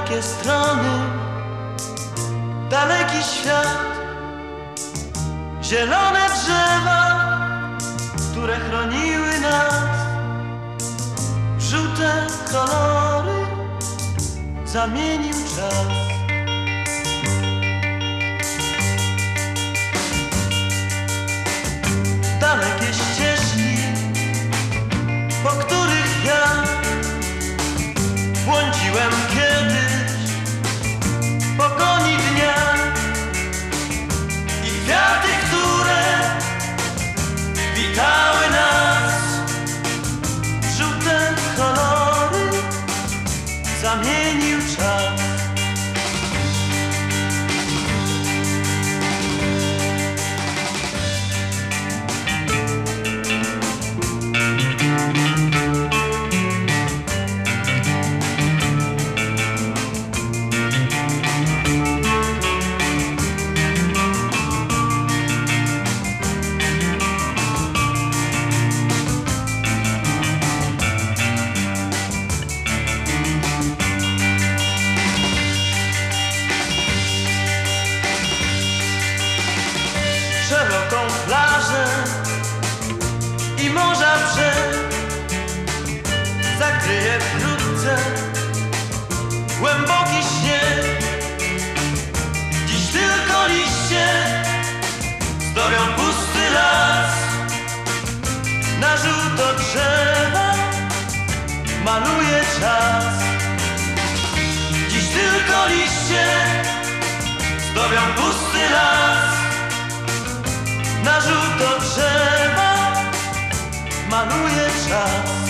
dalekie strony, daleki świat, zielone drzewa, które chroniły nas, w żółte kolory zamienił czas. Dalekie ścieżki, po których ja błądziłem kiedyś w pogoni dnia, i kwiaty, które witały nas, w żółte kolory zamienił czas. Szeroką plażę i morza brzeg zakryje wkrótce głęboki śnieg. Dziś tylko liście zdobią pusty las, na żółto drzewa maluje czas. Dziś tylko liście zdobią pusty las, na żółto drzewa maluje czas.